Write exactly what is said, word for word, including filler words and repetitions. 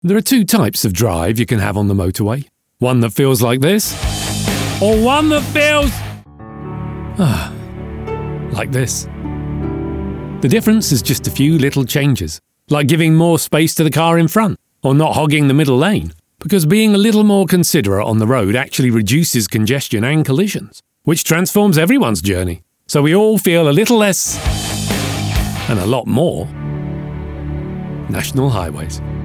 There are two types of drive you can have on the motorway. One that feels like this, or one that feels... Ah, like this. The difference is just a few little changes, like giving more space to the car in front, or not hogging the middle lane, because being a little more considerate on the road actually reduces congestion and collisions, which transforms everyone's journey, so we all feel a little less, and a lot more, National Highways.